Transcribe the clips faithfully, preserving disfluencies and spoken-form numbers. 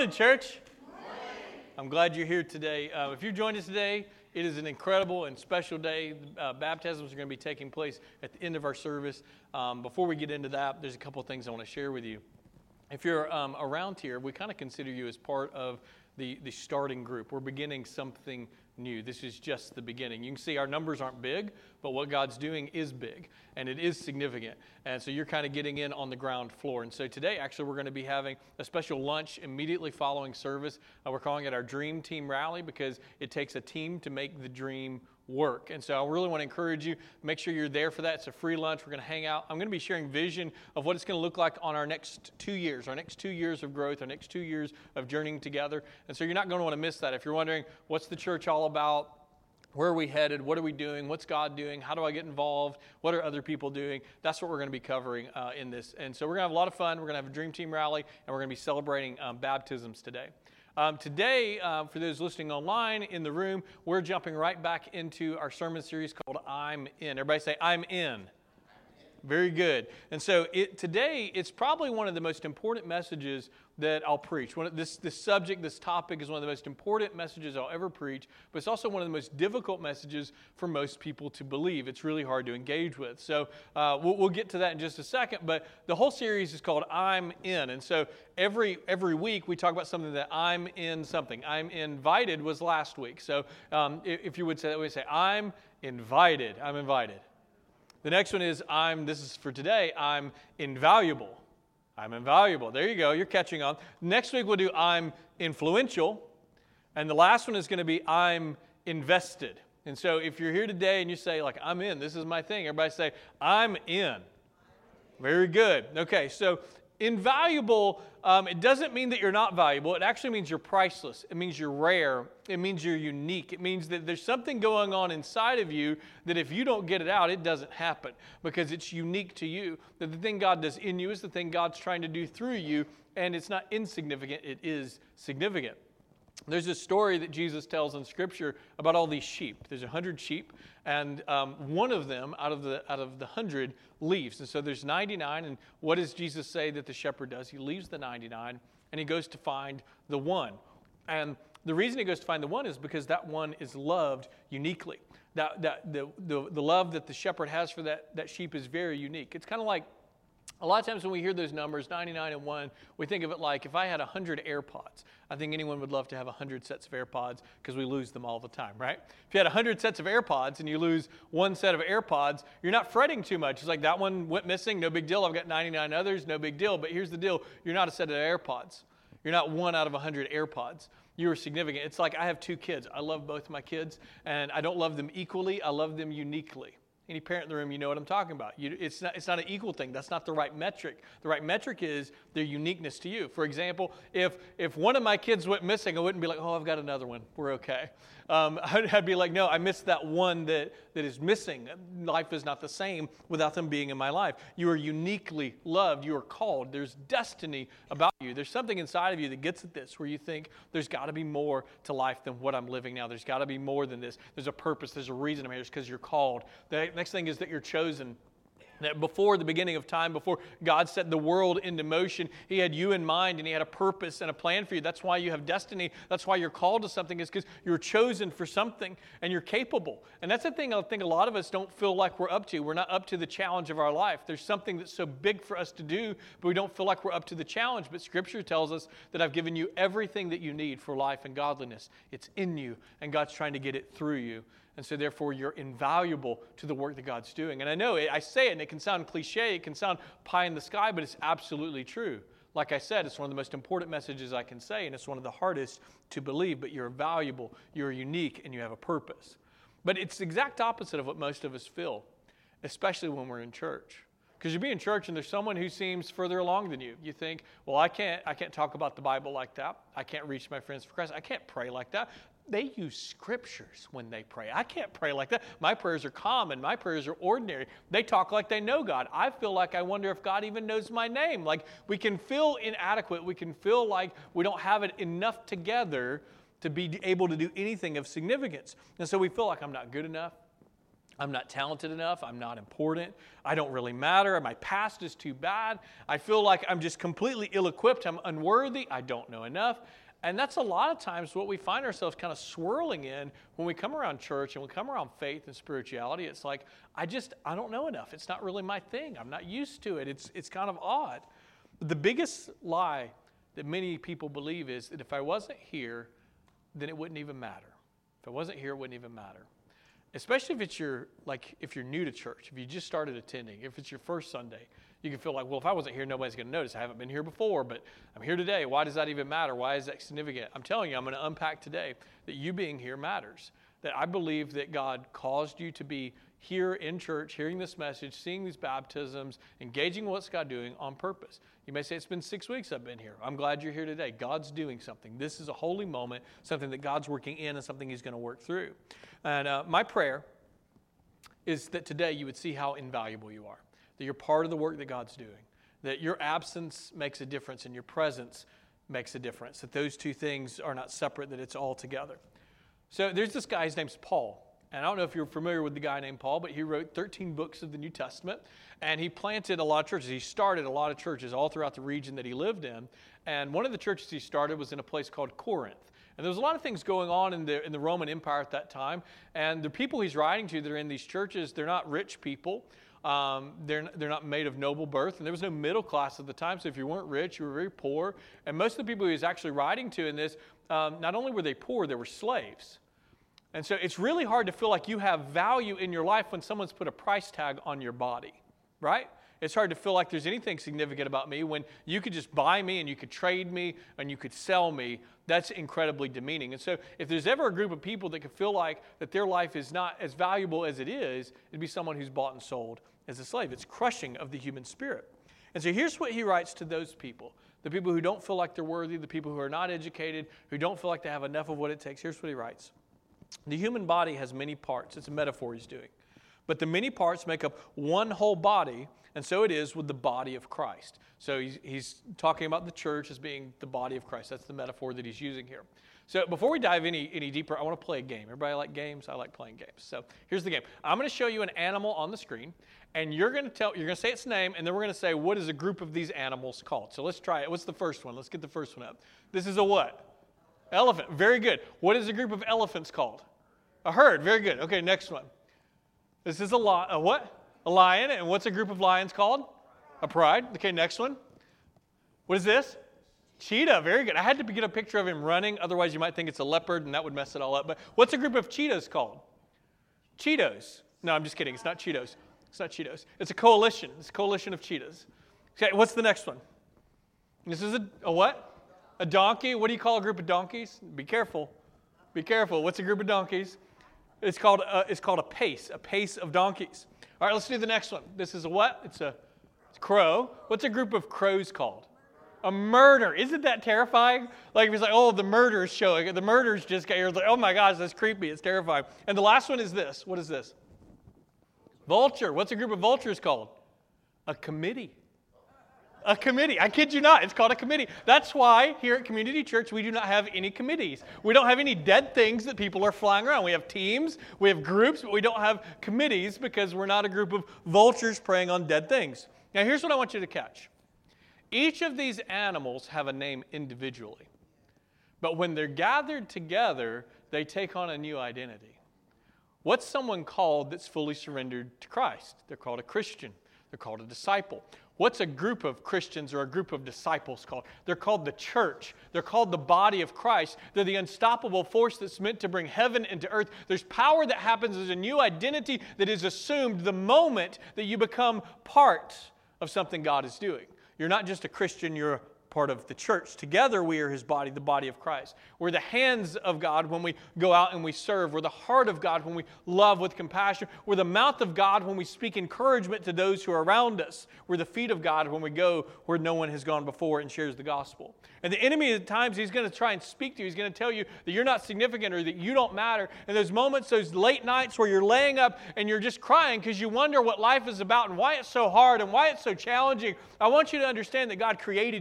morning, church. Good morning. I'm glad you're here today. Uh, if you joined us today, it is an incredible and special day. Uh, baptisms are going to be taking place at the end of our service. Um, before we get into that, there's a couple of things I want to share with you. If you're um, around here, we kind of consider you as part of the, the starting group. We're beginning something new. This is just the beginning. You can see our numbers aren't big, but what God's doing is big, and it is significant. And so you're kind of getting in on the ground floor. And so today, actually, we're going to be having a special lunch immediately following service. Uh, we're calling it our Dream Team Rally because it takes a team to make the dream work. And so I really want to encourage you, make sure you're there for that. It's a free lunch. We're going to hang out. I'm going to be sharing vision of what it's going to look like on our next two years, our next two years of growth, our next two years of journeying together. And so you're not going to want to miss that. If you're wondering, what's the church all about? Where are we headed? What are we doing? What's God doing? How do I get involved? What are other people doing? That's what we're going to be covering uh, in this. And so we're going to have a lot of fun. We're going to have a Dream Team Rally, and we're going to be celebrating um, baptisms today. Um, today, uh, for those listening online in the room, we're jumping right back into our sermon series called I'm In. Everybody say, I'm in. Very good. And so it, today, it's probably one of the most important messages that I'll preach. One of this, this subject, this topic is one of the most important messages I'll ever preach, but it's also one of the most difficult messages for most people to believe. It's really hard to engage with. So uh, we'll, we'll get to that in just a second, but the whole series is called I'm In. And so every every week we talk about something that I'm in something. I'm invited was last week. So um, if, if you would say that, we say I'm invited. I'm invited. The next one is I'm, this is for today, I'm invaluable. I'm invaluable. There you go. You're catching on. Next week we'll do I'm influential. And the last one is going to be I'm invested. And so if you're here today and you say, like, I'm in, this is my thing, everybody say, I'm in. Very good. Okay, so invaluable, um, it doesn't mean that you're not valuable. It actually means you're priceless. It means you're rare. It means you're unique. It means that there's something going on inside of you that if you don't get it out, it doesn't happen because it's unique to you. That the thing God does in you is the thing God's trying to do through you, and it's not insignificant. It is significant. There's a story that Jesus tells in Scripture about all these sheep. There's a hundred sheep, and um, one of them out of the out of the hundred leaves. And so there's ninety-nine, and what does Jesus say that the shepherd does? He leaves the ninety-nine, and he goes to find the one. And the reason he goes to find the one is because that one is loved uniquely. That, that the, the, the love that the shepherd has for that, that sheep is very unique. It's kind of like, a lot of times when we hear those numbers, ninety-nine and one, we think of it like if I had one hundred AirPods. I think anyone would love to have one hundred sets of AirPods because we lose them all the time, right? If you had one hundred sets of AirPods and you lose one set of AirPods, you're not fretting too much. It's like that one went missing, no big deal. I've got ninety-nine others, no big deal. But here's the deal. You're not a set of AirPods. You're not one out of one hundred AirPods. You are significant. It's like I have two kids. I love both my kids, and I don't love them equally. I love them uniquely. Any parent in the room, you know what I'm talking about. You, it's not, it's not an equal thing. That's not the right metric. The right metric is their uniqueness to you. For example, if if one of my kids went missing, I wouldn't be like, oh, I've got another one. We're okay. Um, I'd, I'd be like, no, I missed that one that, that is missing. Life is not the same without them being in my life. You are uniquely loved. You are called. There's destiny about you. There's something inside of you that gets at this where you think there's got to be more to life than what I'm living now. There's got to be more than this. There's a purpose. There's a reason I'm here. It's because you're called. The next thing is that you're chosen. That before the beginning of time, before God set the world into motion, He had you in mind and He had a purpose and a plan for you. That's why you have destiny. That's why you're called to something, is because you're chosen for something and you're capable. And that's the thing I think a lot of us don't feel like we're up to. We're not up to the challenge of our life. There's something that's so big for us to do, but we don't feel like we're up to the challenge. But Scripture tells us that I've given you everything that you need for life and godliness. It's in you, and God's trying to get it through you. And so therefore, you're invaluable to the work that God's doing. And I know it, I say it, and it can sound cliche, it can sound pie in the sky, but it's absolutely true. Like I said, it's one of the most important messages I can say, and it's one of the hardest to believe, but you're valuable, you're unique, and you have a purpose. But it's the exact opposite of what most of us feel, especially when we're in church. Because you be in church and there's someone who seems further along than you. You think, well, I can't, I can't talk about the Bible like that. I can't reach my friends for Christ. I can't pray like that. They use scriptures when they pray. I can't pray like that. My prayers are common. My prayers are ordinary. They talk like they know God. I feel like I wonder if God even knows my name. Like we can feel inadequate. We can feel like we don't have it enough together to be able to do anything of significance. And so we feel like I'm not good enough. I'm not talented enough. I'm not important. I don't really matter. My past is too bad. I feel like I'm just completely ill-equipped. I'm unworthy. I don't know enough. And that's a lot of times what we find ourselves kind of swirling in when we come around church and we come around faith and spirituality. It's like, I just, I don't know enough. It's not really my thing. I'm not used to it. It's, it's kind of odd. But the biggest lie that many people believe is that if I wasn't here, then it wouldn't even matter. If I wasn't here, it wouldn't even matter. Especially if it's your, like, if you're new to church, if you just started attending, if it's your first Sunday, you can feel like, well, if I wasn't here, nobody's going to notice. I haven't been here before, but I'm here today. Why does that even matter? Why is that significant? I'm telling you, I'm going to unpack today that you being here matters. That I believe that God caused you to be here in church, hearing this message, seeing these baptisms, engaging what's God doing on purpose. You may say, it's been six weeks I've been here. I'm glad you're here today. God's doing something. This is a holy moment, something that God's working in and something He's going to work through. And uh, my prayer is that today you would see how invaluable you are, that you're part of the work that God's doing, that your absence makes a difference and your presence makes a difference, that those two things are not separate, that it's all together. So there's this guy, his name's Paul. And I don't know if you're familiar with the guy named Paul, but he wrote thirteen books of the New Testament, and he planted a lot of churches. He started a lot of churches all throughout the region that he lived in. And one of the churches he started was in a place called Corinth. And there was a lot of things going on in the in the Roman Empire at that time. And the people he's writing to that are in these churches, they're not rich people. Um, they're, they're not made of noble birth. And there was no middle class at the time. So if you weren't rich, you were very poor. And most of the people he was actually writing to in this, um, not only were they poor, they were slaves. And so it's really hard to feel like you have value in your life when someone's put a price tag on your body, right? It's hard to feel like there's anything significant about me when you could just buy me and you could trade me and you could sell me. That's incredibly demeaning. And so if there's ever a group of people that could feel like that their life is not as valuable as it is, it'd be someone who's bought and sold as a slave. It's crushing of the human spirit. And so here's what he writes to those people, the people who don't feel like they're worthy, the people who are not educated, who don't feel like they have enough of what it takes. Here's what he writes. The human body has many parts. It's a metaphor he's doing. But the many parts make up one whole body, and so it is with the body of Christ. So he's, he's talking about the church as being the body of Christ. That's the metaphor that he's using here. So before we dive any, any deeper, I want to play a game. Everybody like games? I like playing games. So here's the game. I'm going to show you an animal on the screen, and you're going to tell, you're going to say its name, and then we're going to say, what is a group of these animals called? So let's try it. What's the first one? Let's get the first one up. This is a what? Elephant. Very good. What is a group of elephants called? A herd. Very good. Okay, next one. This is a, li- a what? A lion. And what's a group of lions called? A pride. Okay, next one. What is this? Cheetah. Very good. I had to get a picture of him running. Otherwise, you might think it's a leopard, and that would mess it all up. But what's a group of cheetahs called? Cheetos. No, I'm just kidding. It's not Cheetos. It's not Cheetos. It's a coalition. It's a coalition of cheetahs. Okay, what's the next one? This is a, a what? A donkey. What do you call a group of donkeys? Be careful. Be careful. What's a group of donkeys? It's called a, it's called a pace, a pace of donkeys. All right, let's do the next one. This is a what? It's a, it's a crow. What's a group of crows called? A murder. Isn't that terrifying? Like if it's like, oh, the murder's showing. The murder's just got, you're like, oh my gosh, that's creepy. It's terrifying. And the last one is this. What is this? Vulture. What's a group of vultures called? A committee. A committee. I kid you not. It's called a committee. That's why here at Community Church, we do not have any committees. We don't have any dead things that people are flying around. We have teams, we have groups, but we don't have committees because we're not a group of vultures preying on dead things. Now, here's what I want you to catch. Each of these animals have a name individually. But when they're gathered together, they take on a new identity. What's someone called that's fully surrendered to Christ? They're called a Christian. They're called a disciple. What's a group of Christians or a group of disciples called? They're called the church. They're called the body of Christ. They're the unstoppable force that's meant to bring heaven into earth. There's power that happens. There's a new identity that is assumed the moment that you become part of something God is doing. You're not just a Christian, you're a part of the church. Together we are His body, the body of Christ. We're the hands of God when we go out and we serve. We're the heart of God when we love with compassion. We're the mouth of God when we speak encouragement to those who are around us. We're the feet of God when we go where no one has gone before and shares the gospel. And the enemy at times, he's going to try and speak to you. He's going to tell you that you're not significant or that you don't matter. And those moments, those late nights where you're laying up and you're just crying because you wonder what life is about and why it's so hard and why it's so challenging. I want you to understand that God created you.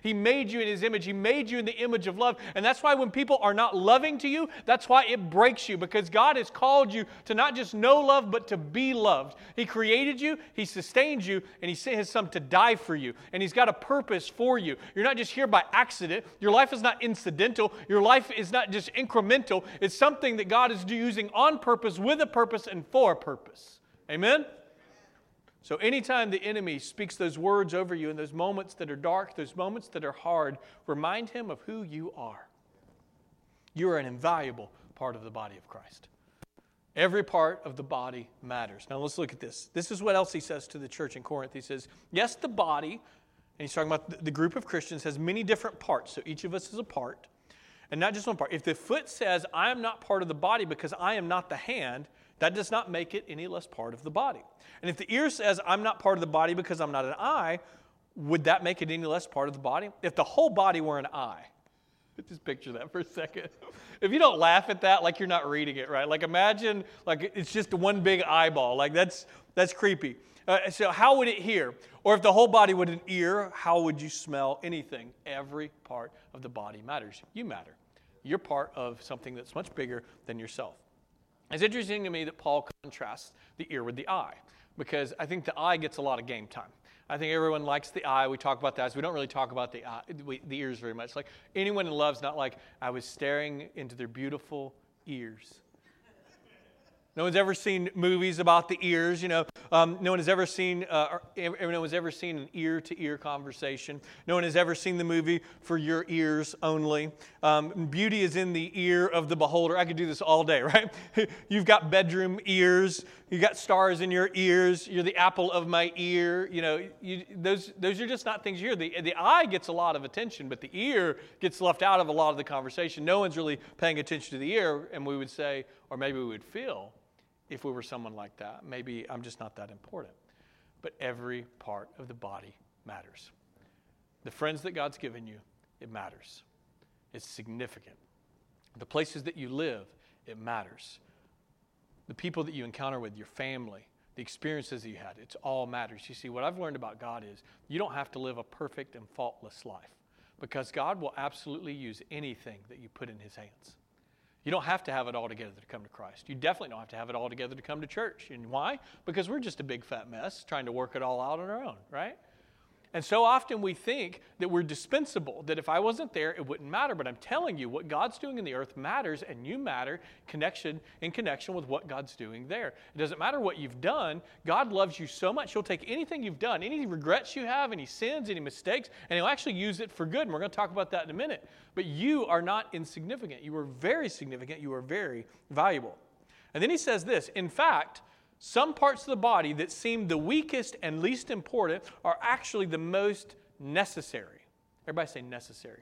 He made you in His image. He made you in the image of love. And that's why when people are not loving to you, that's why it breaks you, because God has called you to not just know love, but to be loved. He created you, He sustained you, and He sent His Son to die for you. And He's got a purpose for you. You're not just here by accident. Your life is not incidental. Your life is not just incremental. It's something that God is using on purpose, with a purpose, and for a purpose. Amen? So anytime the enemy speaks those words over you in those moments that are dark, those moments that are hard, remind him of who you are. You are an invaluable part of the body of Christ. Every part of the body matters. Now let's look at this. This is what else he says to the church in Corinth. He says, yes, the body, and he's talking about the group of Christians, has many different parts. So each of us is a part, and not just one part. If the foot says, I am not part of the body because I am not the hand, that does not make it any less part of the body. And if the ear says, I'm not part of the body because I'm not an eye, would that make it any less part of the body? If the whole body were an eye, just picture that for a second. If you don't laugh at that, like you're not reading it right. Like imagine, like it's just one big eyeball. Like that's that's creepy. Uh, so how would it hear? Or if the whole body was an ear, how would you smell anything? Every part of the body matters. You matter. You're part of something that's much bigger than yourself. It's interesting to me that Paul contrasts the ear with the eye, because I think the eye gets a lot of game time. I think everyone likes the eye. We talk about that. So we don't really talk about the eye, the ears very much. Like anyone in love's not like, I was staring into their beautiful ears. No one's ever seen movies about the ears, you know. Um, no one has ever seen, uh, or, no one's ever seen an ear-to-ear conversation. No one has ever seen the movie For Your Ears Only. Um, beauty is in the ear of the beholder. I could do this all day, right? You've got bedroom ears. You've got stars in your ears. You're the apple of my ear. You know, you, those those are just not things you hear. The, the eye gets a lot of attention, but the ear gets left out of a lot of the conversation. No one's really paying attention to the ear, and we would say, or maybe we would feel, if we were someone like that, maybe I'm just not that important. But every part of the body matters. The friends that God's given you, it matters. It's significant. The places that you live, it matters. The people that you encounter with, your family, the experiences that you had, it all matters. You see, what I've learned about God is you don't have to live a perfect and faultless life, because God will absolutely use anything that you put in His hands. You don't have to have it all together to come to Christ. You definitely don't have to have it all together to come to church. And why? Because we're just a big fat mess trying to work it all out on our own, right? And so often we think that we're dispensable, that if I wasn't there, it wouldn't matter. But I'm telling you, what God's doing in the earth matters, and you matter connection in connection with what God's doing there. It doesn't matter what you've done. God loves you so much, He'll take anything you've done, any regrets you have, any sins, any mistakes, and He'll actually use it for good. And we're going to talk about that in a minute. But you are not insignificant. You are very significant. You are very valuable. And then he says this, in fact, some parts of the body that seem the weakest and least important are actually the most necessary. Everybody say necessary.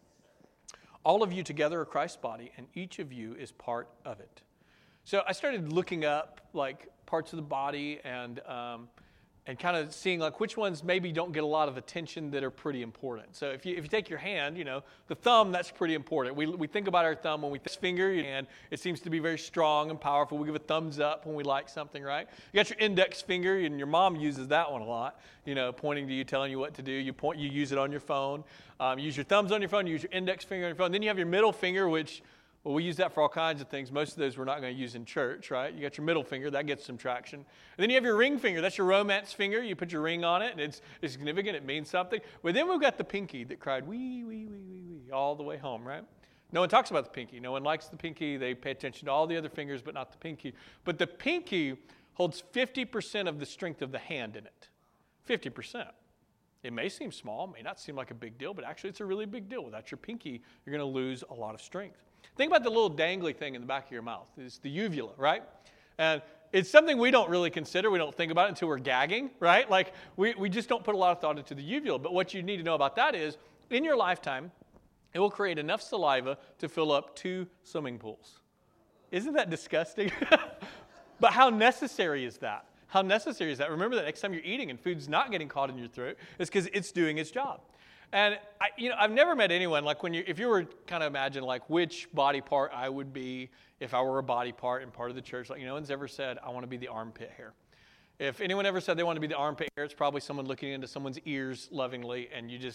All of you together are Christ's body, and each of you is part of it. So I started looking up like parts of the body and um, and kind of seeing like which ones maybe don't get a lot of attention that are pretty important. So if you if you take your hand, you know, the thumb, that's pretty important. We we think about our thumb when we this finger, and it seems to be very strong and powerful. We give a thumbs up when we like something, right? You got your index finger, and your mom uses that one a lot, you know, pointing to you, telling you what to do. You point, you use it on your phone. Um, you use your thumbs on your phone, you use your index finger on your phone. Then you have your middle finger, which, well, we use that for all kinds of things. Most of those we're not going to use in church, right? You got your middle finger. That gets some traction. And then you have your ring finger. That's your romance finger. You put your ring on it, and it's, it's significant. It means something. But then we've got the pinky that cried, wee, wee, wee, wee, wee, all the way home, right? No one talks about the pinky. No one likes the pinky. They pay attention to all the other fingers, but not the pinky. But the pinky holds fifty percent of the strength of the hand in it. fifty percent. It may seem small, may not seem like a big deal, but actually it's a really big deal. Without your pinky, you're going to lose a lot of strength. Think about the little dangly thing in the back of your mouth. It's the uvula, right? And it's something we don't really consider. We don't think about it until we're gagging, right? Like we, we just don't put a lot of thought into the uvula. But what you need to know about that is, in your lifetime, it will create enough saliva to fill up two swimming pools. Isn't that disgusting? But how necessary is that? How necessary is that? Remember that next time you're eating and food's not getting caught in your throat, it's because it's doing its job. And I, you know, I've never met anyone like when you, if you were kind of imagine like which body part I would be if I were a body part and part of the church. Like, you know, no one's ever said I want to be the armpit hair. If anyone ever said they want to be the armpit hair, it's probably someone looking into someone's ears lovingly, and you just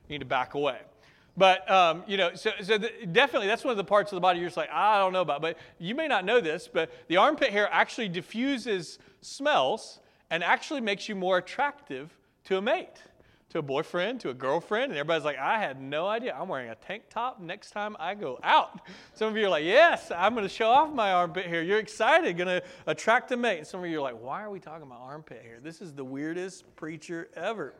You need to back away. But, um, you know, so, so the, definitely that's one of the parts of the body you're just like, I don't know about. But you may not know this, but the armpit hair actually diffuses smells and actually makes you more attractive to a mate, to a boyfriend, to a girlfriend. And everybody's like, I had no idea. I'm wearing a tank top next time I go out. Some of you are like, yes, I'm going to show off my armpit hair. You're excited, going to attract a mate. And some of you are like, why are we talking about armpit hair? This is the weirdest preacher ever.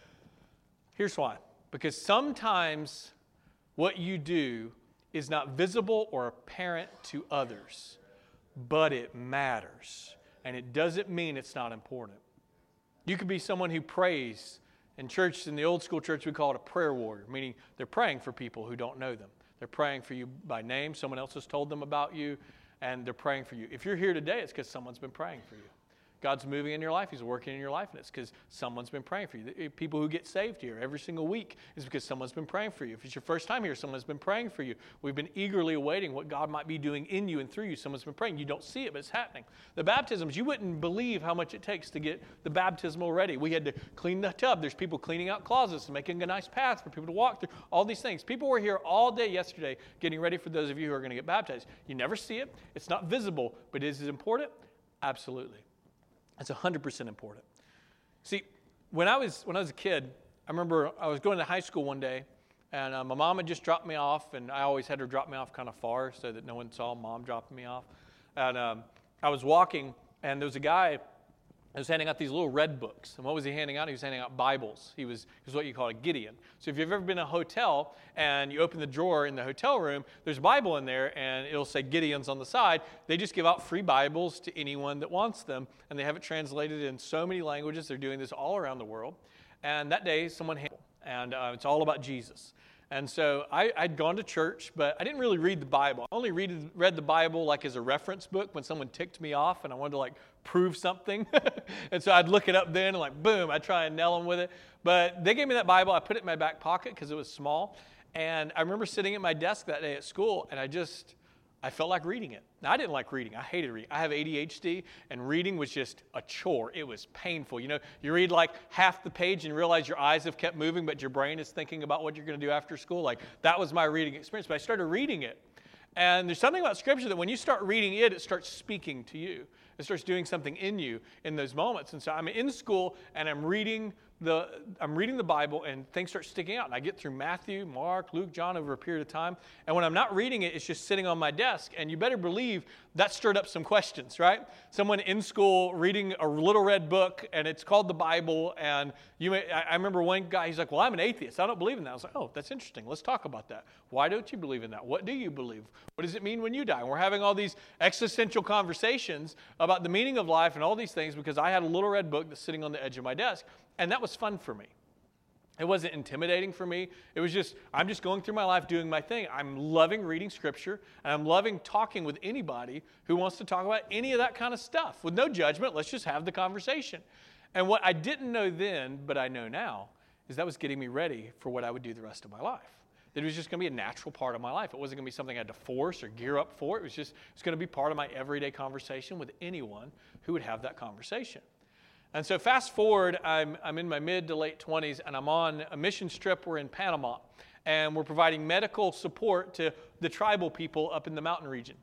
Here's why. Because sometimes what you do is not visible or apparent to others, but it matters. And it doesn't mean it's not important. You could be someone who prays. In church, in the old school church, we call it a prayer warrior, meaning they're praying for people who don't know them. They're praying for you by name. Someone else has told them about you, and they're praying for you. If you're here today, it's because someone's been praying for you. God's moving in your life. He's working in your life, and it's because someone's been praying for you. People who get saved here every single week is because someone's been praying for you. If it's your first time here, someone's been praying for you. We've been eagerly awaiting what God might be doing in you and through you. Someone's been praying. You don't see it, but it's happening. The baptisms, you wouldn't believe how much it takes to get the baptismal ready. We had to clean the tub. There's people cleaning out closets and making a nice path for people to walk through. All these things. People were here all day yesterday getting ready for those of you who are going to get baptized. You never see it. It's not visible, but is it important? Absolutely. It's one hundred percent important. See, when I was when I was a kid, I remember I was going to high school one day, and uh, my mom had just dropped me off, and I always had her drop me off kind of far so that no one saw mom dropping me off. And um, I was walking, and there was a guy who was handing out these little red books. And what was he handing out? He was handing out Bibles. He was, he was what you call a Gideon. So if you've ever been in a hotel and you open the drawer in the hotel room, there's a Bible in there, and it'll say Gideons on the side. They just give out free Bibles to anyone that wants them, and they have it translated in so many languages. They're doing this all around the world. And that day, someone handed, and uh, it's all about Jesus. And so I, I'd gone to church, but I didn't really read the Bible. I only read, read the Bible like as a reference book when someone ticked me off and I wanted to like prove something. And so I'd look it up then and like, boom, I'd try and nail them with it. But they gave me that Bible. I put it in my back pocket because it was small. And I remember sitting at my desk that day at school, and I just, I felt like reading it. Now, I didn't like reading. I hated reading. I have A D H D, and reading was just a chore. It was painful. You know, you read like half the page and realize your eyes have kept moving, but your brain is thinking about what you're going to do after school. Like, that was my reading experience. But I started reading it. And there's something about Scripture that when you start reading it, it starts speaking to you. It starts doing something in you in those moments. And so I'm in school, and I'm reading the I'm reading the Bible, and things start sticking out. And I get through Matthew, Mark, Luke, John over a period of time. And when I'm not reading it, it's just sitting on my desk. And you better believe that stirred up some questions, right? Someone in school reading a little red book, and it's called the Bible. And you may, I, I remember one guy, he's like, well, I'm an atheist. I don't believe in that. I was like, oh, that's interesting. Let's talk about that. Why don't you believe in that? What do you believe? What does it mean when you die? And we're having all these existential conversations about the meaning of life and all these things because I had a little red book that's sitting on the edge of my desk. And that was fun for me. It wasn't intimidating for me. It was just, I'm just going through my life doing my thing. I'm loving reading Scripture, and I'm loving talking with anybody who wants to talk about any of that kind of stuff. With no judgment, let's just have the conversation. And what I didn't know then, but I know now, is that was getting me ready for what I would do the rest of my life. That it was just going to be a natural part of my life. It wasn't going to be something I had to force or gear up for. It was just, it's going to be part of my everyday conversation with anyone who would have that conversation. And so fast forward, I'm, I'm in my mid to late twenties, and I'm on a mission trip. We're in Panama, and we're providing medical support to the tribal people up in the mountain region.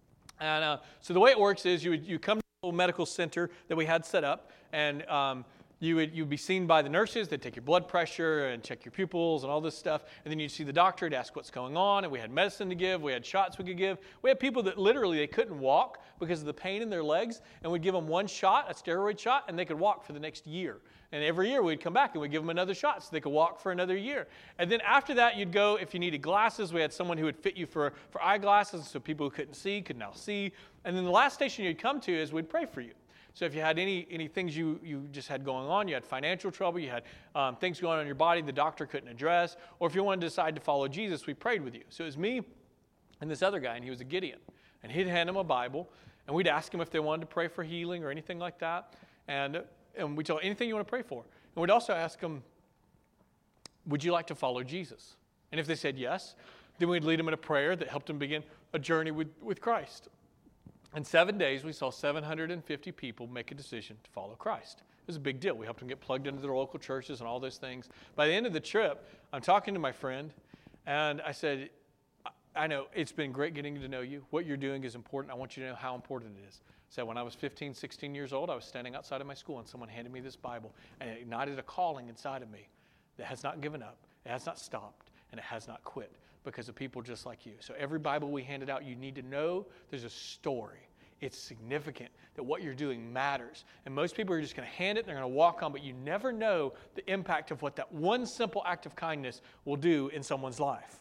And uh, so the way it works is you would, you come to a little medical center that we had set up, and um, you would you'd be seen by the nurses. They'd take your blood pressure and check your pupils and all this stuff. And then you'd see the doctor to ask what's going on. And we had medicine to give. We had shots we could give. We had people that literally they couldn't walk because of the pain in their legs. And we'd give them one shot, a steroid shot, and they could walk for the next year. And every year we'd come back and we'd give them another shot so they could walk for another year. And then after that, you'd go, if you needed glasses, we had someone who would fit you for, for eyeglasses so people who couldn't see could now see. And then the last station you'd come to is we'd pray for you. So if you had any any things you, you just had going on, you had financial trouble, you had um, things going on in your body the doctor couldn't address, or if you wanted to decide to follow Jesus, we prayed with you. So it was me and this other guy, and he was a Gideon. And he'd hand him a Bible, and we'd ask him if they wanted to pray for healing or anything like that. And, and we'd tell them, anything you want to pray for. And we'd also ask them, would you like to follow Jesus? And if they said yes, then we'd lead them in a prayer that helped them begin a journey with, with Christ. In seven days, we saw seven hundred fifty people make a decision to follow Christ. It was a big deal. We helped them get plugged into their local churches and all those things. By the end of the trip, I'm talking to my friend, and I said, I know it's been great getting to know you. What you're doing is important. I want you to know how important it is. So when I was fifteen, sixteen years old, I was standing outside of my school, and someone handed me this Bible, and it ignited a calling inside of me that has not given up, it has not stopped, and it has not quit because of people just like you. So every Bible we handed out, you need to know there's a story. It's significant that what you're doing matters. And most people are just going to hand it, they're going to walk on, but you never know the impact of what that one simple act of kindness will do in someone's life.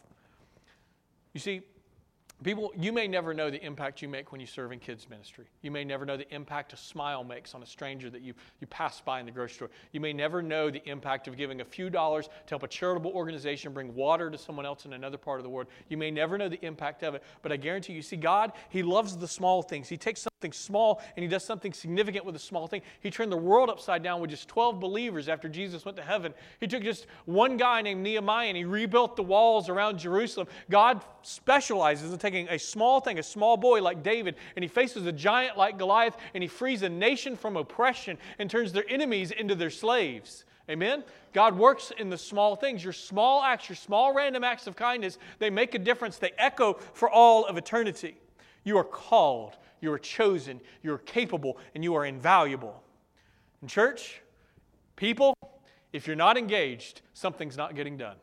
You see, people, you may never know the impact you make when you serve in kids ministry. You may never know the impact a smile makes on a stranger that you, you pass by in the grocery store. You may never know the impact of giving a few dollars to help a charitable organization bring water to someone else in another part of the world. You may never know the impact of it, but I guarantee you, see, God, He loves the small things. He takes something small and He does something significant with a small thing. He turned the world upside down with just twelve believers after Jesus went to heaven. He took just one guy named Nehemiah and He rebuilt the walls around Jerusalem. God specializes in taking a small thing, a small boy like David, and He faces a giant like Goliath, and He frees a nation from oppression and turns their enemies into their slaves. Amen? God works in the small things. Your small acts, your small random acts of kindness, they make a difference. They echo for all of eternity. You are called, you are chosen, you are capable, and you are invaluable. In church, people, if you're not engaged, something's not getting done.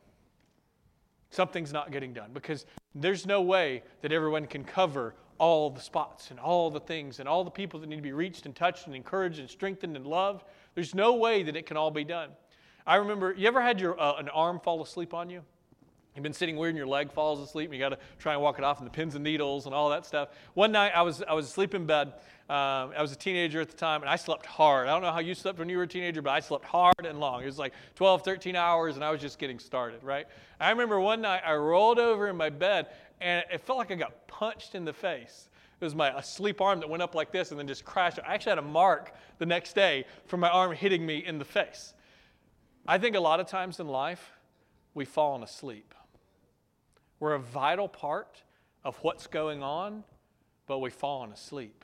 Something's not getting done because there's no way that everyone can cover all the spots and all the things and all the people that need to be reached and touched and encouraged and strengthened and loved. There's no way that it can all be done. I remember, you ever had your uh, an arm fall asleep on you? You've been sitting weird and your leg falls asleep and you got to try and walk it off and the pins and needles and all that stuff. One night I was I was asleep in bed. Um, I was a teenager at the time and I slept hard. I don't know how you slept when you were a teenager, but I slept hard and long. It was like twelve, thirteen hours and I was just getting started, right? I remember one night I rolled over in my bed and it felt like I got punched in the face. It was my asleep arm that went up like this and then just crashed. I actually had a mark the next day from my arm hitting me in the face. I think a lot of times in life, we've fallen asleep. We're a vital part of what's going on, but we've fallen asleep.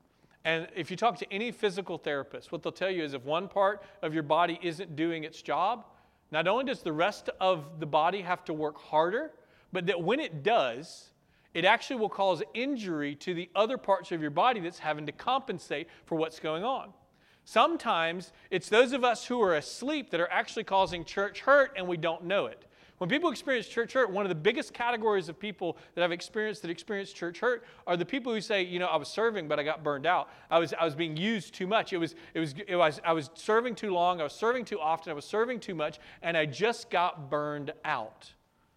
And if you talk to any physical therapist, what they'll tell you is if one part of your body isn't doing its job, not only does the rest of the body have to work harder, but that when it does, it actually will cause injury to the other parts of your body that's having to compensate for what's going on. Sometimes it's those of us who are asleep that are actually causing church hurt and we don't know it. When people experience church hurt, one of the biggest categories of people that I've experienced that experience church hurt are the people who say, you know, I was serving, but I got burned out. I was I was being used too much. It was it was it was I was serving too long. I was serving too often. I was serving too much, and I just got burned out.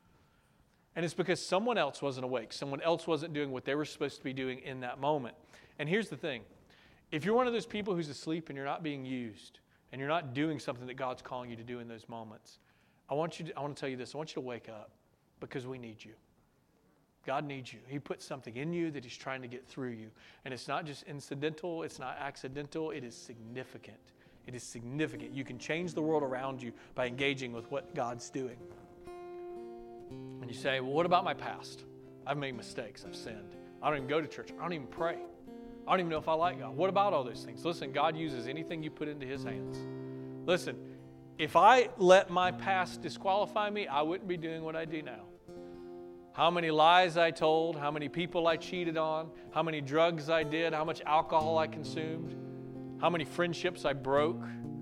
And it's because someone else wasn't awake. Someone else wasn't doing what they were supposed to be doing in that moment. And here's the thing: if you're one of those people who's asleep and you're not being used, and you're not doing something that God's calling you to do in those moments, I want you to, I want to tell you this. I want you to wake up because we need you. God needs you. He put something in you that He's trying to get through you. And it's not just incidental. It's not accidental. It is significant. It is significant. You can change the world around you by engaging with what God's doing. And you say, well, what about my past? I've made mistakes. I've sinned. I don't even go to church. I don't even pray. I don't even know if I like God. What about all those things? Listen, God uses anything you put into His hands. Listen, if I let my past disqualify me, I wouldn't be doing what I do now. How many lies I told, how many people I cheated on, how many drugs I did, how much alcohol I consumed, how many friendships I broke,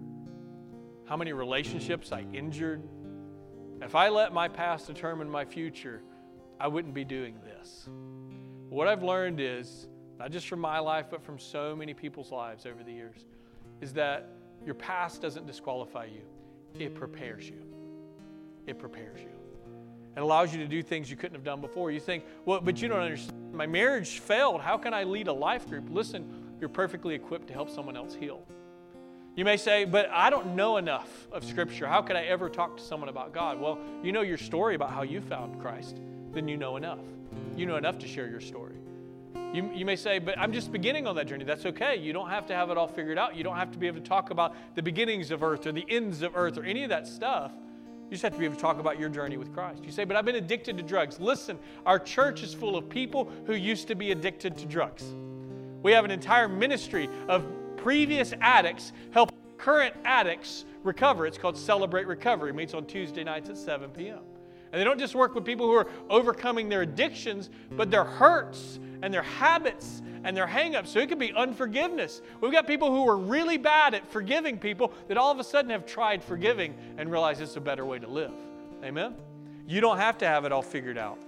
how many relationships I injured. If I let my past determine my future, I wouldn't be doing this. What I've learned is, not just from my life, but from so many people's lives over the years, is that your past doesn't disqualify you. It prepares you. It prepares you. It allows you to do things you couldn't have done before. You think, well, but you don't understand. My marriage failed. How can I lead a life group? Listen, you're perfectly equipped to help someone else heal. You may say, but I don't know enough of Scripture. How could I ever talk to someone about God? Well, you know your story about how you found Christ. Then you know enough. You know enough to share your story. You, you may say, but I'm just beginning on that journey. That's okay. You don't have to have it all figured out. You don't have to be able to talk about the beginnings of earth or the ends of earth or any of that stuff. You just have to be able to talk about your journey with Christ. You say, but I've been addicted to drugs. Listen, our church is full of people who used to be addicted to drugs. We have an entire ministry of previous addicts helping current addicts recover. It's called Celebrate Recovery. It meets on Tuesday nights at seven p.m. And they don't just work with people who are overcoming their addictions, but their hurts and their habits and their hang-ups. So it could be unforgiveness. We've got people who are really bad at forgiving people that all of a sudden have tried forgiving and realize it's a better way to live. Amen? You don't have to have it all figured out.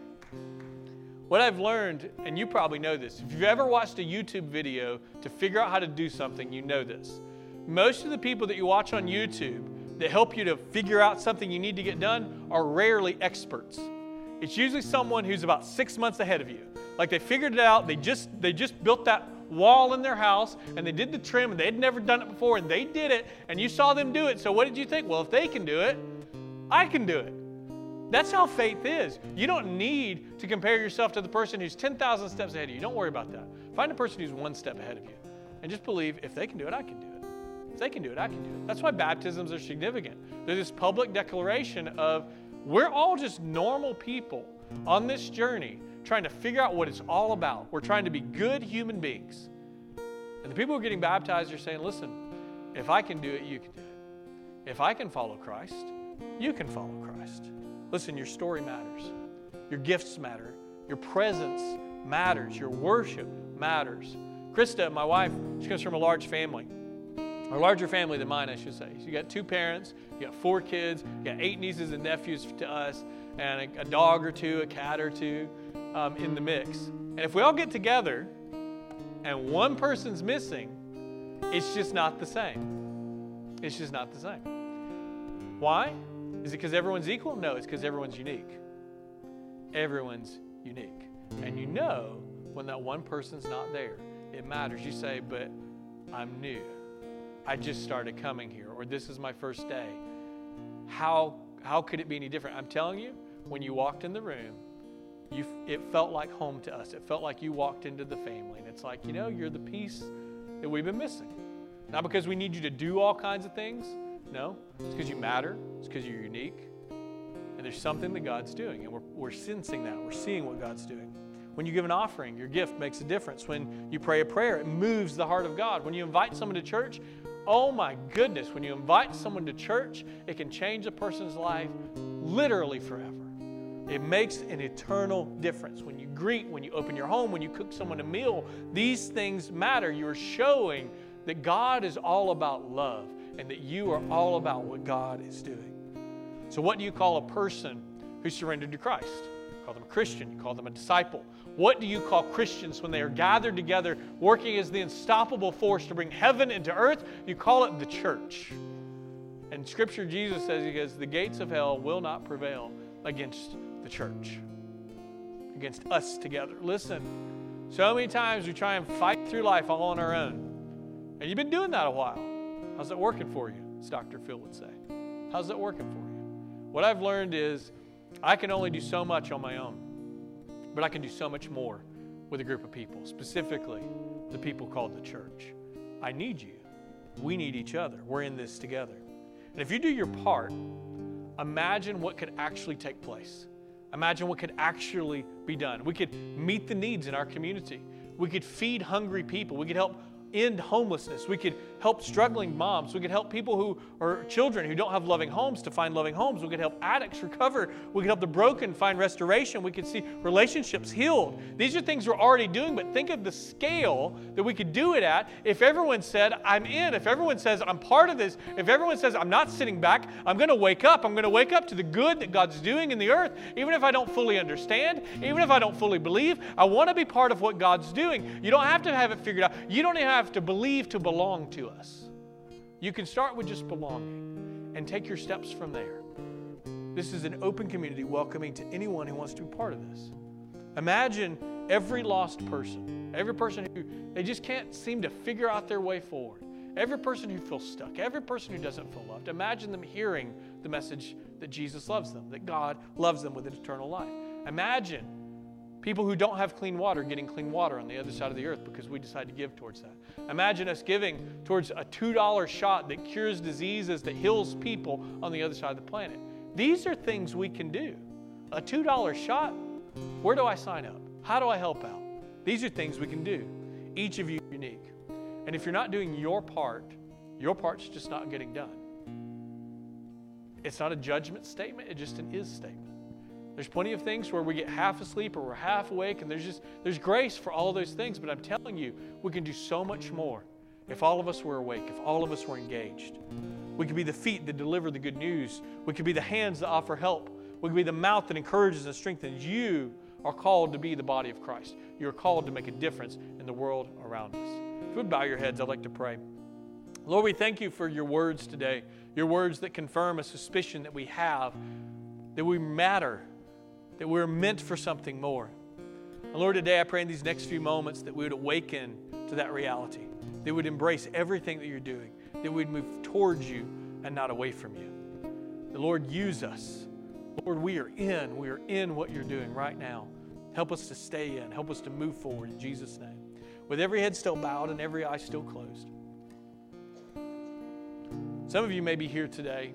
What I've learned, and you probably know this, if you've ever watched a YouTube video to figure out how to do something, you know this. Most of the people that you watch on YouTube that help you to figure out something you need to get done are rarely experts. It's usually someone who's about six months ahead of you. Like they figured it out, they just they just built that wall in their house, and they did the trim, and they had never done it before, and they did it, and you saw them do it. So what did you think? Well, if they can do it, I can do it. That's how faith is. You don't need to compare yourself to the person who's ten thousand steps ahead of you. Don't worry about that. Find a person who's one step ahead of you, and just believe if they can do it, I can do it. If they can do it, I can do it. That's why baptisms are significant. They're this public declaration of we're all just normal people on this journey trying to figure out what it's all about. We're trying to be good human beings. And the people who are getting baptized are saying, listen, if I can do it, you can do it. If I can follow Christ, you can follow Christ. Listen, your story matters. Your gifts matter. Your presence matters. Your worship matters. Krista, my wife, she comes from a large family. A larger family than mine, I should say. So you got two parents, you got four kids, you got eight nieces and nephews to us, and a, a dog or two, a cat or two um, in the mix. And if we all get together and one person's missing, it's just not the same. It's just not the same. Why? Is it because everyone's equal? No, it's because everyone's unique. Everyone's unique. And you know when that one person's not there. It matters. You say, but I'm new. I just started coming here, or this is my first day. How how could it be any different? I'm telling you, when you walked in the room, you it felt like home to us. It felt like you walked into the family. And it's like, you know, you're the piece that we've been missing. Not because we need you to do all kinds of things. No, it's because you matter. It's because you're unique. And there's something that God's doing, and we're, we're sensing that. We're seeing what God's doing. When you give an offering, your gift makes a difference. When you pray a prayer, it moves the heart of God. When you invite someone to church, oh my goodness, when you invite someone to church, it can change a person's life literally forever. It makes an eternal difference. When you greet, when you open your home, when you cook someone a meal, these things matter. You're showing that God is all about love and that you are all about what God is doing. So what do you call a person who surrendered to Christ? You call them a Christian. You call them a disciple. What do you call Christians when they are gathered together, working as the unstoppable force to bring heaven into earth? You call it the church. In Scripture, Jesus says, he goes, the gates of hell will not prevail against the church, against us together. Listen, so many times we try and fight through life all on our own. And you've been doing that a while. How's that working for you? As Doctor Phil would say. How's that working for you? What I've learned is I can only do so much on my own, but I can do so much more with a group of people, specifically the people called the church. I need you. We need each other. We're in this together. And if you do your part, imagine what could actually take place. Imagine what could actually be done. We could meet the needs in our community. We could feed hungry people. We could help end homelessness. We could help struggling moms. We could help people who are children who don't have loving homes to find loving homes. We could help addicts recover. We could help the broken find restoration. We could see relationships healed. These are things we're already doing, but think of the scale that we could do it at if everyone said, I'm in. If everyone says, I'm part of this. If everyone says, I'm not sitting back. I'm going to wake up. I'm going to wake up to the good that God's doing in the earth, even if I don't fully understand, even if I don't fully believe. I want to be part of what God's doing. You don't have to have it figured out. You don't even have to believe to belong to us. You can start with just belonging and take your steps from there. This is an open community welcoming to anyone who wants to be part of this. Imagine every lost person, every person who they just can't seem to figure out their way forward, every person who feels stuck, every person who doesn't feel loved. Imagine them hearing the message that Jesus loves them, that God loves them with an eternal life. Imagine people who don't have clean water getting clean water on the other side of the earth because we decide to give towards that. Imagine us giving towards a two dollar shot that cures diseases, that heals people on the other side of the planet. These are things we can do. A two dollar shot, where do I sign up? How do I help out? These are things we can do. Each of you is unique. And if you're not doing your part, your part's just not getting done. It's not a judgment statement, it's just an is statement. There's plenty of things where we get half asleep or we're half awake, and there's just there's grace for all of those things, but I'm telling you, we can do so much more if all of us were awake, if all of us were engaged. We could be the feet that deliver the good news. We could be the hands that offer help. We could be the mouth that encourages and strengthens. You are called to be the body of Christ. You're called to make a difference in the world around us. If you would bow your heads, I'd like to pray. Lord, we thank you for your words today, your words that confirm a suspicion that we have, that we matter, that we're meant for something more. And Lord, today I pray in these next few moments that we would awaken to that reality, that we would embrace everything that you're doing, that we'd move towards you and not away from you. The Lord, use us. Lord, we are in. We are in what you're doing right now. Help us to stay in. Help us to move forward in Jesus' name. With every head still bowed and every eye still closed. Some of you may be here today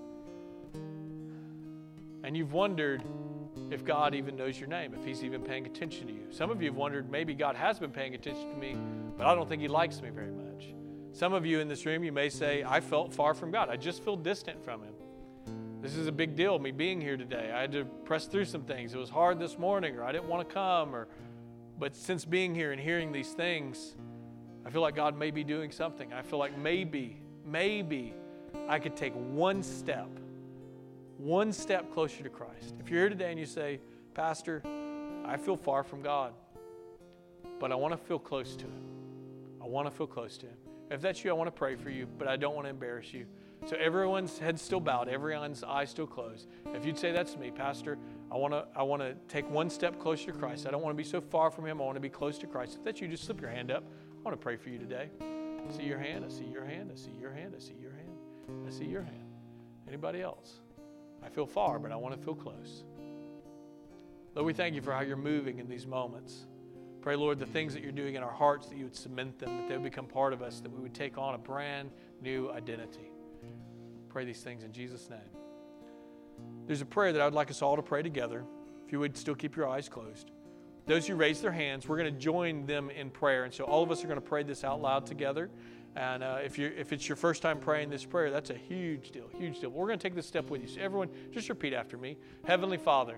and you've wondered if God even knows your name, if he's even paying attention to you. Some of you have wondered, maybe God has been paying attention to me, but I don't think he likes me very much. Some of you in this room, you may say, I felt far from God. I just feel distant from him. This is a big deal, me being here today. I had to press through some things. It was hard this morning, or I didn't want to come. Or, but since being here and hearing these things, I feel like God may be doing something. I feel like maybe, maybe I could take one step, one step closer to Christ. If you're here today and you say, Pastor, I feel far from God, but I want to feel close to him. I want to feel close to him. If that's you, I want to pray for you, but I don't want to embarrass you. So everyone's head still bowed, everyone's eyes still closed. If you'd say, that's me, Pastor, I want to I want to take one step closer to Christ. I don't want to be so far from him. I want to be close to Christ. If that's you, just slip your hand up. I want to pray for you today. I see your hand. I see your hand. I see your hand. I see your hand. I see your hand. Anybody else? I feel far, but I want to feel close. Lord, we thank you for how you're moving in these moments. Pray, Lord, the things that you're doing in our hearts, that you would cement them, that they would become part of us, that we would take on a brand new identity. Pray these things in Jesus' name. There's a prayer that I would like us all to pray together. If you would still keep your eyes closed. Those who raise their hands, we're going to join them in prayer. And so all of us are going to pray this out loud together. And uh, if, you're, if it's your first time praying this prayer, that's a huge deal, huge deal. We're going to take this step with you. So everyone, just repeat after me. Heavenly Father,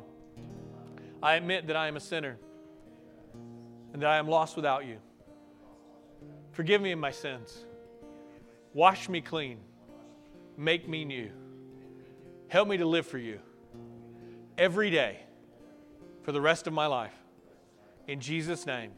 I admit that I am a sinner and that I am lost without you. Forgive me of my sins. Wash me clean. Make me new. Help me to live for you every day for the rest of my life. In Jesus' name,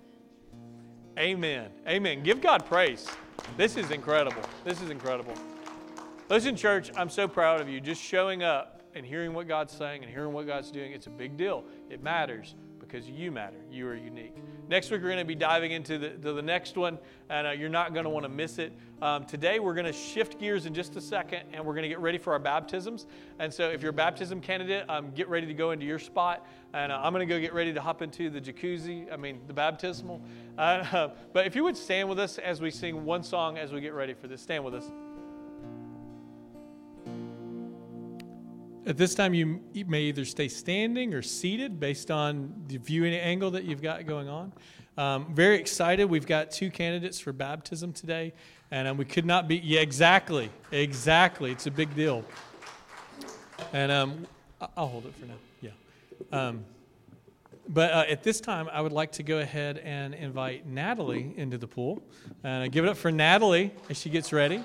amen. Amen. Give God praise. This is incredible. This is incredible. Listen, church, I'm so proud of you. Just showing up and hearing what God's saying and hearing what God's doing, it's a big deal. It matters because you matter. You are unique. Next week, we're going to be diving into the, to the next one, and uh, you're not going to want to miss it. Um, today, we're going to shift gears in just a second, and we're going to get ready for our baptisms. And so if you're a baptism candidate, um, get ready to go into your spot. And uh, I'm going to go get ready to hop into the jacuzzi, I mean, the baptismal. Uh, but if you would stand with us as we sing one song as we get ready for this. Stand with us. At this time, you may either stay standing or seated based on the viewing angle that you've got going on. Um, very excited. We've got two candidates for baptism today, and um, we could not be. Yeah, exactly, exactly. It's a big deal. And um, I'll hold it for now. Yeah. Um, but uh, at this time, I would like to go ahead and invite Natalie into the pool. And uh, give it up for Natalie as she gets ready.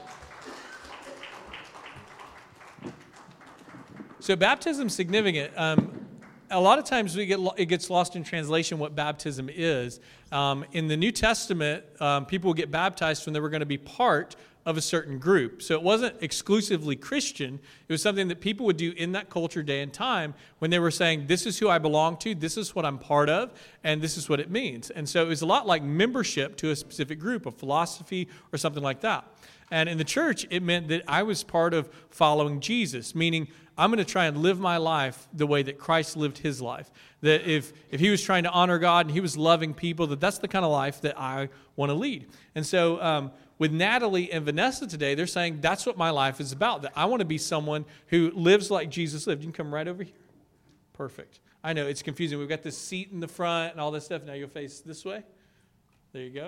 So baptism is significant. Um, a lot of times we get it gets lost in translation what baptism is. Um, in the New Testament, um, people would get baptized when they were going to be part of a certain group. So it wasn't exclusively Christian. It was something that people would do in that culture, day and time, when they were saying, this is who I belong to, this is what I'm part of, and this is what it means. And so it was a lot like membership to a specific group, a philosophy or something like that. And in the church, it meant that I was part of following Jesus, meaning I'm going to try and live my life the way that Christ lived his life. That if, if he was trying to honor God and he was loving people, that that's the kind of life that I want to lead. And so um, with Natalie and Vanessa today, they're saying that's what my life is about, that I want to be someone who lives like Jesus lived. You can come right over here. Perfect. I know it's confusing. We've got this seat in the front and all this stuff. Now you'll face this way. There you go.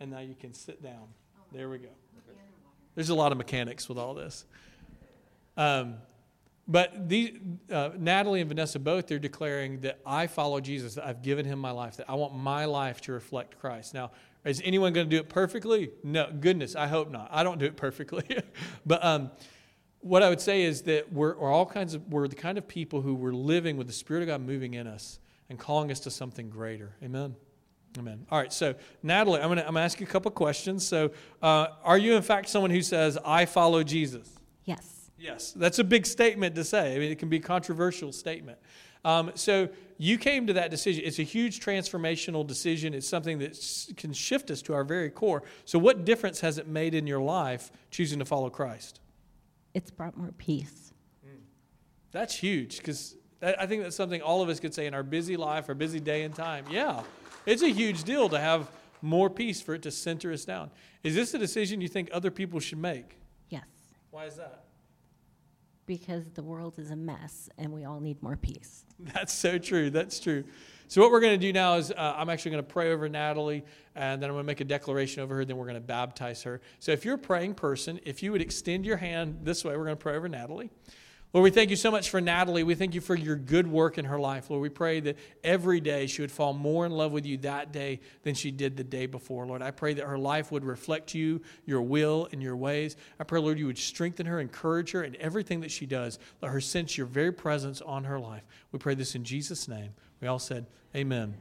and now you can sit down. There we go. There's a lot of mechanics with all this. Um, but these, uh, Natalie and Vanessa both, they're declaring that I follow Jesus, that I've given him my life, that I want my life to reflect Christ. Now, is anyone going to do it perfectly? No, goodness, I hope not. I don't do it perfectly. But um, what I would say is that we're, we're all kinds of, we're the kind of people who were living with the Spirit of God moving in us and calling us to something greater. Amen. Amen. All right, so Natalie, I'm going to I'm gonna ask you a couple questions. So uh, are you, in fact, someone who says, I follow Jesus? Yes. Yes, that's a big statement to say. I mean, it can be a controversial statement. Um, so you came to that decision. It's a huge transformational decision. It's something that can shift us to our very core. So what difference has it made in your life choosing to follow Christ? It's brought more peace. Mm. That's huge, because I think that's something all of us could say in our busy life, our busy day and time. Yeah, it's a huge deal to have more peace, for it to center us down. Is this a decision you think other people should make? Yes. Why is that? Because the world is a mess and we all need more peace. That's so true. That's true. So what we're going to do now is uh, I'm actually going to pray over Natalie, and then I'm going to make a declaration over her, then we're going to baptize her. So if you're a praying person, if you would extend your hand this way, we're going to pray over Natalie. Lord, we thank you so much for Natalie. We thank you for your good work in her life. Lord, we pray that every day she would fall more in love with you that day than she did the day before. Lord, I pray that her life would reflect you, your will, and your ways. I pray, Lord, you would strengthen her, encourage her in everything that she does. Let her sense your very presence on her life. We pray this in Jesus' name. We all said, amen.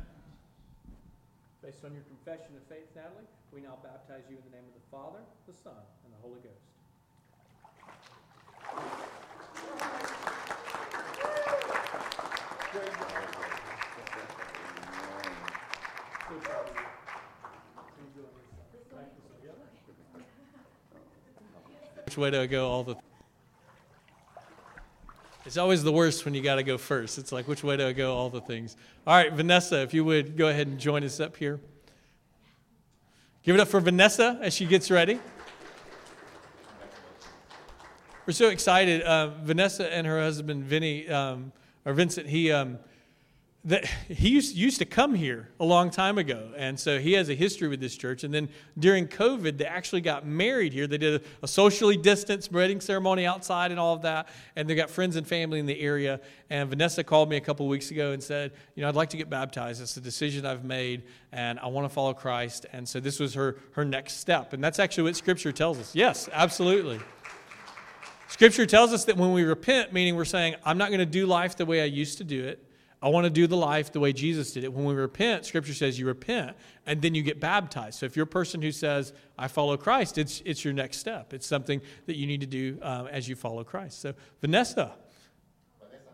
Based on your confession of faith, Natalie, we now baptize you in the name of the Father, the Son, and the Holy Ghost. Which way do I go? All the. It's always the worst when you got to go first. It's like, which way do I go? All the things. All right, Vanessa, if you would go ahead and join us up here. Give it up for Vanessa as she gets ready. We're so excited. Uh, Vanessa and her husband, Vinny, um, or Vincent, he um, that he used, used to come here a long time ago. And so he has a history with this church. And then during COVID, they actually got married here. They did a, a socially distanced wedding ceremony outside and all of that. And they got friends and family in the area. And Vanessa called me a couple of weeks ago and said, you know, I'd like to get baptized. It's a decision I've made, and I want to follow Christ. And so this was her, her next step. And that's actually what Scripture tells us. Yes, absolutely. Scripture tells us that when we repent, meaning we're saying, I'm not going to do life the way I used to do it. I want to do the life the way Jesus did it. When we repent, Scripture says you repent, and then you get baptized. So if you're a person who says, I follow Christ, it's it's your next step. It's something that you need to do um, as you follow Christ. So, Vanessa. Vanessa.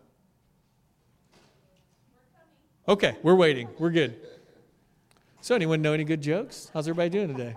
Okay, we're waiting. We're good. So anyone know any good jokes? How's everybody doing today?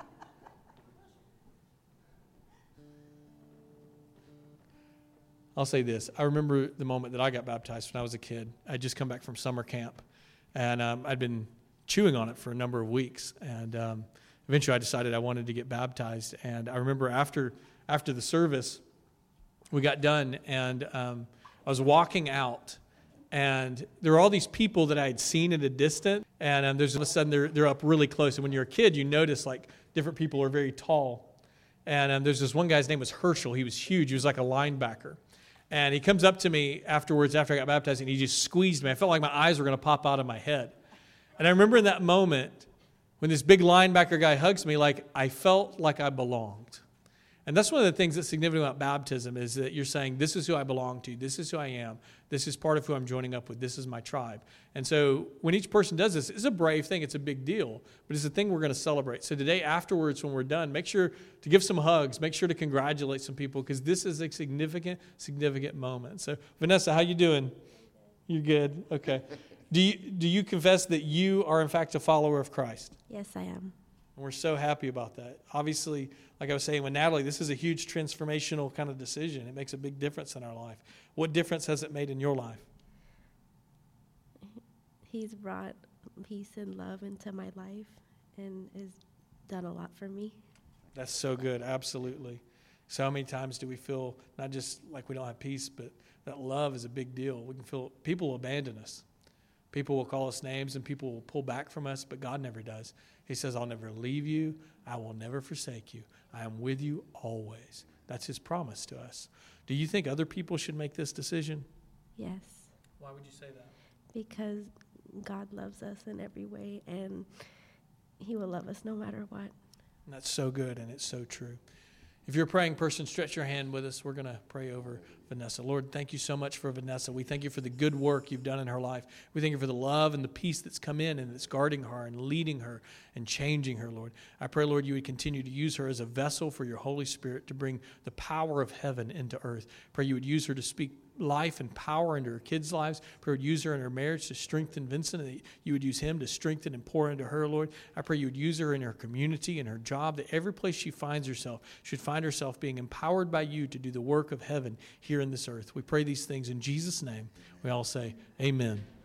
I'll say this. I remember the moment that I got baptized when I was a kid. I'd just come back from summer camp, and um, I'd been chewing on it for a number of weeks. And um, eventually I decided I wanted to get baptized. And I remember after after the service, we got done, and um, I was walking out, and there were all these people that I had seen at a distance, and um, there's all of a sudden they're, they're up really close. And when you're a kid, you notice like different people are very tall. And um, there's this one guy's name was Herschel. He was huge. He was like a linebacker. And he comes up to me afterwards, after I got baptized, and he just squeezed me. I felt like my eyes were going to pop out of my head. And I remember in that moment, when this big linebacker guy hugs me, like I felt like I belonged. And that's one of the things that's significant about baptism, is that you're saying, this is who I belong to. This is who I am. This is part of who I'm joining up with. This is my tribe. And so when each person does this, it's a brave thing. It's a big deal. But it's a thing we're going to celebrate. So today afterwards, when we're done, make sure to give some hugs. Make sure to congratulate some people, because this is a significant, significant moment. So Vanessa, how you doing? You good? Okay. Do you, do you confess that you are, in fact, a follower of Christ? Yes, I am. And we're so happy about that. Obviously, like I was saying with Natalie, this is a huge transformational kind of decision. It makes a big difference in our life. What difference has it made in your life? He's brought peace and love into my life and has done a lot for me. That's so good. Absolutely. So many times do we feel not just like we don't have peace, but that love is a big deal. We can feel people abandon us. People will call us names and people will pull back from us, but God never does. He says, I'll never leave you. I will never forsake you. I am with you always. That's his promise to us. Do you think other people should make this decision? Yes, Why would you say that? because God loves us in every way, and he will love us no matter what. And that's so good, and it's so true. If you're a praying person, stretch your hand with us. We're going to pray over Vanessa. Lord, thank you so much for Vanessa. We thank you for the good work you've done in her life. We thank you for the love and the peace that's come in and that's guarding her and leading her and changing her, Lord. I pray, Lord, you would continue to use her as a vessel for your Holy Spirit to bring the power of heaven into earth. Pray you would use her to speak life and power into her kids' lives. Pray you would use her in her marriage to strengthen Vincent, and that you would use him to strengthen and pour into her, Lord. I pray you would use her in her community and her job, that every place she finds herself should find herself being empowered by you to do the work of heaven here in this earth. We pray these things in Jesus' name. We all say, amen.